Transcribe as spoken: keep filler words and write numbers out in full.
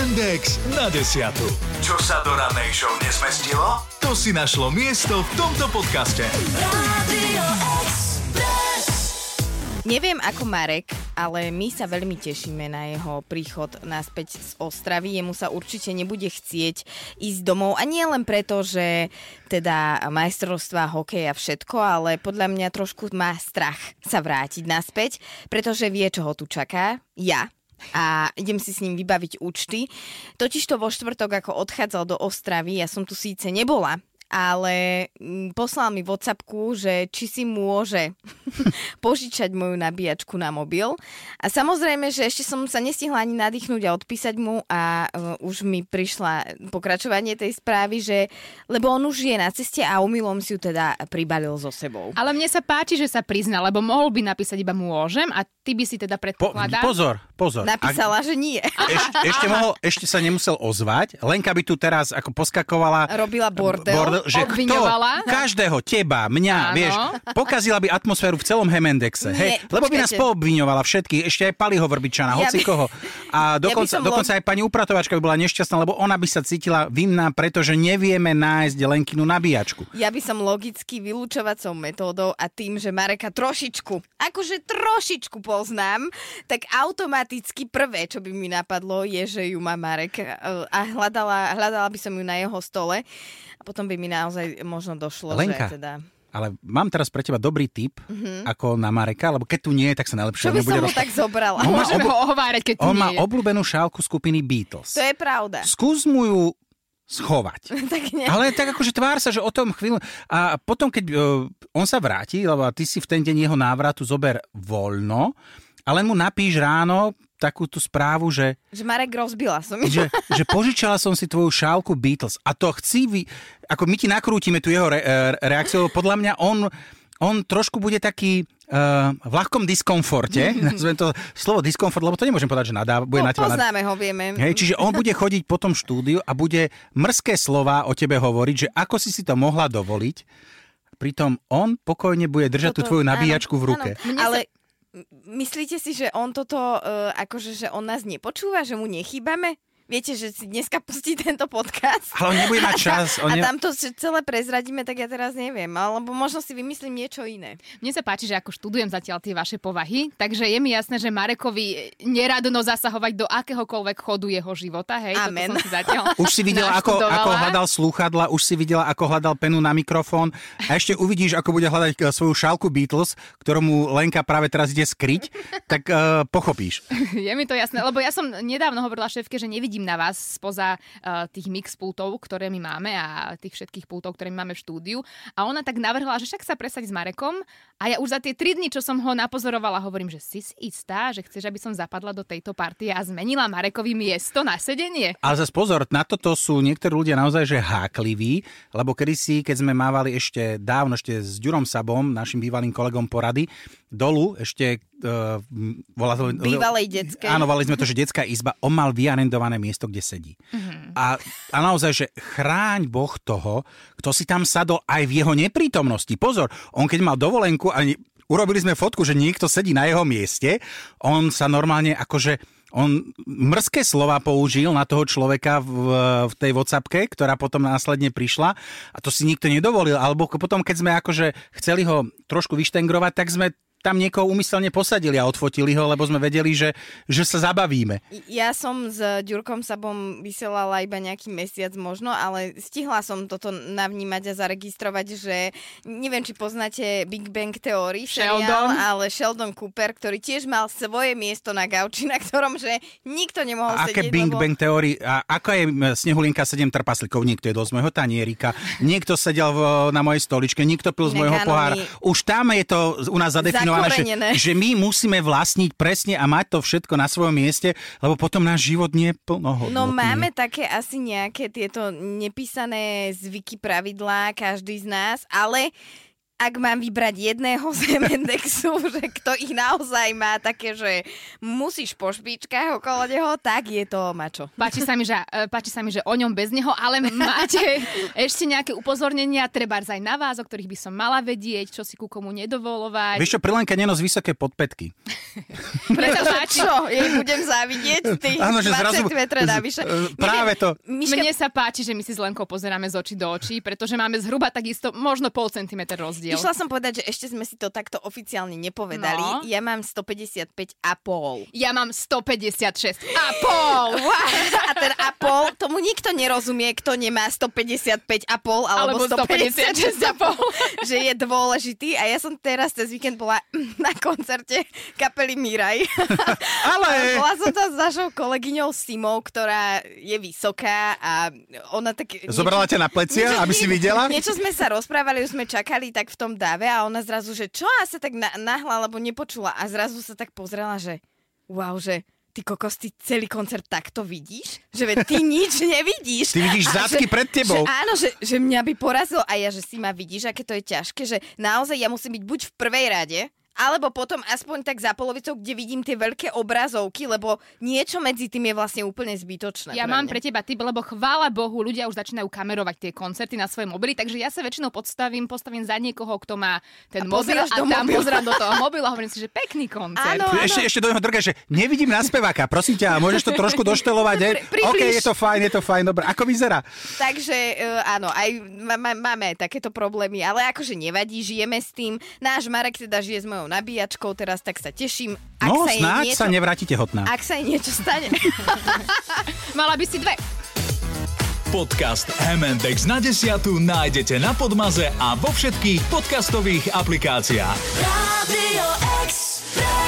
Index na desiatu. Čo sa do rannej show nezmestilo? To si našlo miesto v tomto podcaste. Radio Express. Neviem ako Marek, ale my sa veľmi tešíme na jeho príchod naspäť z Ostravy. Jemu sa určite nebude chcieť ísť domov. A nie len preto, že teda majstrovstvá, hokej a všetko, ale podľa mňa trošku má strach sa vrátiť naspäť, pretože vie, čo ho tu čaká. Ja. A idem si s ním vybaviť účty. Totižto vo štvrtok, ako odchádzal do Ostravy, ja som tu síce nebola, ale poslal mi WhatsAppku, že či si môže požičať moju nabíjačku na mobil. A samozrejme, že ešte som sa nestihla ani nadýchnúť a odpísať mu a uh, už mi prišla pokračovanie tej správy, že lebo on už je na ceste a omylom si ju teda pribalil so sebou. Ale mne sa páči, že sa prizna, lebo mohol by napísať iba môžem a ty by si teda predpokladal. Po, pozor, pozor. Napísala, Ak... že nie. Eš, ešte, mohol, ešte sa nemusel ozvať. Lenka by tu teraz ako poskakovala. Robila bordel. bordel že kto každého, teba, mňa, áno. Vieš, pokazila by atmosféru v celom Hemendexe. Nie, hej? Lebo by nás poobviňovala všetkých, ešte aj Paliho Vrbičana, ja hoci by... koho. A dokonca, ja dokonca lo... aj pani upratovačka by bola nešťastná, lebo ona by sa cítila vinná, pretože nevieme nájsť Lenkinu nabíjačku. Ja by som logicky vylúčovacou metódou a tým, že Mareka trošičku, akože trošičku poznám, tak automaticky prvé, čo by mi napadlo, je, že ju má Marek a hľadala, hľadala by som ju na jeho stole. A potom by mi naozaj možno došlo, Lenka, že teda... ale mám teraz pre teba dobrý tip, mm-hmm. ako na Mareka, lebo keď tu nie je, tak sa najlepšie nebude... Čo by som roz... mu tak zobrala? Môžeme obl... ho ohovárať, keď tu on nie je. On má obľúbenú šálku skupiny Beatles. To je pravda. Skús mu ju schovať. tak ale tak akože tvár sa, že o tom chvíľu... A potom, keď uh, on sa vráti, lebo ty si v ten deň jeho návratu zober voľno, a len mu napíš ráno takú tú správu, že... Že Marek, rozbila som ju. Že, že požičala som si tvoju šálku Beatles. A to chci... Vy, ako my ti nakrútime tu jeho re, reakciu, podľa mňa on, on trošku bude taký uh, v ľahkom diskomforte. Nazvem to slovo diskomfort, lebo to nemôžem povedať, že nadáva. Bude no, na teba poznáme nad... ho, vieme. Hej, čiže on bude chodiť po tom štúdiu a bude mrzké slová o tebe hovoriť, že ako si si to mohla dovoliť. Pritom on pokojne bude držať Toto, tú tvoju nabíjačku áno, v ruke. Áno, ale... Myslíte si, že on toto, uh, akože, že on nás nepočúva, že mu nechýbame? Viete, že si dneska pustí tento podcast? Ale on nebude mať čas. A, on ne... a tam to celé prezradíme, tak ja teraz neviem. Alebo možno si vymyslím niečo iné. Mne sa páči, že ako študujem zatiaľ tie vaše povahy, takže je mi jasné, že Marekovi neradno zasahovať do akéhokoľvek chodu jeho života. Hej, amen. Toto som si zatiaľ už si videla, ako, ako hľadal slúchadla, už si videla, ako hľadal penu na mikrofón a ešte uvidíš, ako bude hľadať svoju šálku Beatles, ktorú mu Lenka práve teraz ide skryť, tak uh, pochopíš. Je mi to jasné, lebo ja som nedávno hovorila šéfke, že nevidím na vás spoza uh, tých mix pultov, ktoré my máme a tých všetkých pultov, ktoré my máme v štúdiu. A ona tak navrhla, že však sa presadiť s Marekom a ja už za tie tri dni, čo som ho napozorovala, hovorím, že si si istá, že chceš, aby som zapadla do tejto partie a zmenila Marekovi miesto na sedenie. Ale zase pozor, na toto sú niektorí ľudia naozaj že hákliví, lebo kedysi, keď sme mávali ešte dávno, ešte s Ďurom Sabom, našim bývalým kolegom porady, dolu ešte uh, volá to... Bývalej detskej. Áno, volali sme to, že detská izba, on mal vyarendované miesto, kde sedí. Mm-hmm. A, a naozaj, že chráň Boh toho, kto si tam sadol aj v jeho neprítomnosti. Pozor, on keď mal dovolenku a ne, urobili sme fotku, že niekto sedí na jeho mieste, on sa normálne akože on mrzké slova použil na toho človeka v, v tej WhatsAppke, ktorá potom následne prišla a to si nikto nedovolil. Alebo potom, keď sme akože chceli ho trošku vyštengrovať, tak sme tam niekoho úmyselne posadili a odfotili ho, lebo sme vedeli, že, že sa zabavíme. Ja som s Ďurkom Sabom vysielala iba nejaký mesiac možno, ale stihla som toto navnímať a zaregistrovať, že neviem, či poznáte Big Bang Theory seriál, ale Sheldon Cooper, ktorý tiež mal svoje miesto na gauči, na ktorom že nikto nemohol a sedieť. Aké Big lebo... Bang Theory? A ako je Snehulienka sedem trpaslíkov? Niekto jedol z môjho tanierika, niekto sedel v, na mojej stoličke, niekto pil z môjho pohára. Už tam je to u nás zadefinované. Že, že my musíme vlastniť presne a mať to všetko na svojom mieste, lebo potom náš život nie je plnohodnotný. No máme také asi nejaké tieto nepísané zvyky, pravidlá, každý z nás, ale ak mám vybrať jedného z Hemendexu, že kto ich naozaj má také, že musíš po špičkách okolo neho, tak je to mačo. Páči sa mi, že, páči sa mi, že o ňom bez neho, ale máte ešte nejaké upozornenia, treba aj na vás, o ktorých by som mala vedieť, čo si ku komu nedovolovať. Vieš čo, Prilenka nenos vysoké podpätky. Preto čo, jej budem závidieť tých Áno, že dvadsať zrazu, metrov navyše. Práve to. Miška... Mne sa páči, že my si s Lenkou pozeráme z očí do očí, pretože máme zhruba takisto možno pol centimetra rozdiel. Išla som povedať, že ešte sme si to takto oficiálne nepovedali. No. Ja mám stopäťdesiatpäť a pol. Ja mám stopäťdesiatšesť a pol. A ten a pol, tomu nikto nerozumie, kto nemá stopäťdesiatpäť a pol alebo, alebo stopäťdesiatšesť a pol, že je dôležitý. A ja som teraz cez víkend bola na koncerte kapely Miraj. Ale... Bola som tam s našou kolegyňou Simou, ktorá je vysoká a ona tak... Zobrala ťa na plecia, aby si videla? Niečo sme sa rozprávali, už sme čakali tak v tom dáve a ona zrazu, že čo? A sa tak na- nahla, lebo nepočula. A zrazu sa tak pozrela, že wow, že ty kokos, ty celý koncert takto vidíš? Že ty nič nevidíš. Ty vidíš zadky že, pred tebou. Že áno, že, že mňa by porazilo. A ja, že si ma vidíš, aké to je ťažké, že naozaj ja musím byť buď v prvej rade, alebo potom aspoň tak za polovicou, kde vidím tie veľké obrazovky, lebo niečo medzi tým je vlastne úplne zbytočné. Ja pre mám mňa. pre teba tip, lebo chvála Bohu, ľudia už začínajú kamerovať tie koncerty na svoje mobily, takže ja sa väčšinou podstavím, postavím za niekoho, kto má ten A mobil a do tam mobilu. pozerám do toho mobilu a hovorím si, že pekný koncert. Áno. Ešte, ešte do neho drga, že nevidím na speváka, prosím ťa, môžeš to trošku doštelovať? Pri, približ. OK, je to fajn, je to fajn, dobre. Ako vyzerá? Takže uh, áno, aj má, má, máme takéto problémy, ale akože nevadí, žijeme s tým. Náš Marek teda žije s mojou nabíjačkou, teraz tak sa teším. Ak No, sa jej snáď niečo, sa nevrátite hotná. Ak sa jej niečo stane. Mala by si dve. Podcast Hemendex na desiatu nájdete na Podmaze a vo všetkých podcastových aplikáciách. Radio Express.